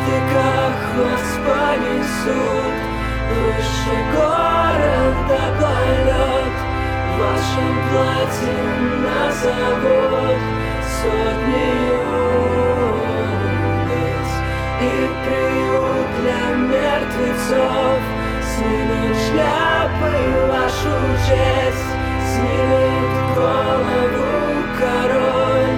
штыках вас понесут выше города полет. В вашем платье назовут сотни улиц и приют для мертвецов. Снимет шляпы вашу честь, снимет голову король.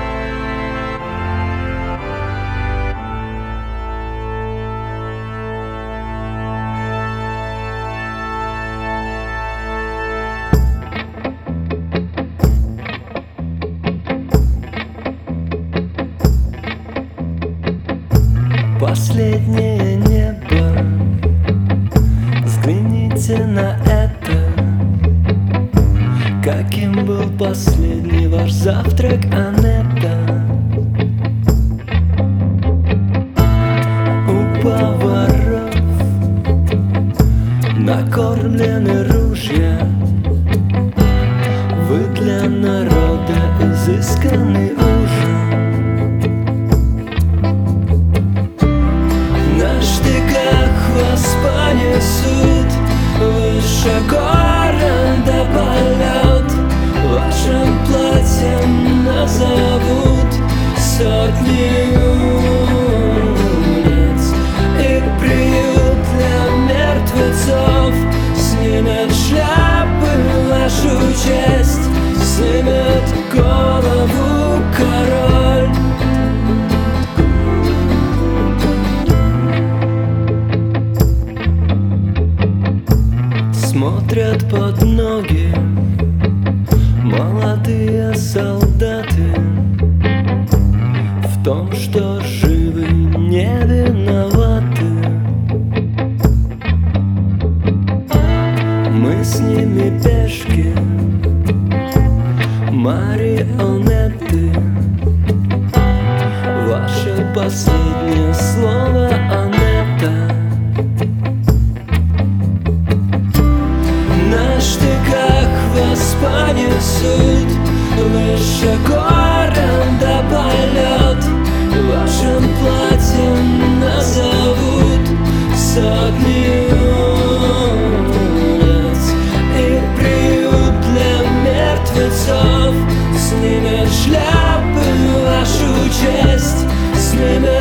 Последнее небо, взгляните на это. Каким был последний ваш завтрак, Анетта? У поваров накормлены ружья. Вы для народа изысканный ужин. Вас понесут выше города полет. Вашим платьем назовут сотни улиц и приют для мертвецов. Снимет шляпы вашу честь, снимет голову король. Смотрят под ноги молодые солдаты. В том, что живы, не виноваты. Мы с ними пешки, марионетты. Ваше последнее слово, Анетта. На штыках вас понесут выше города полет. Вашим платьем назовут сотни улиц и приют для мертвецов. Снимет шляпы вашу честь, снимет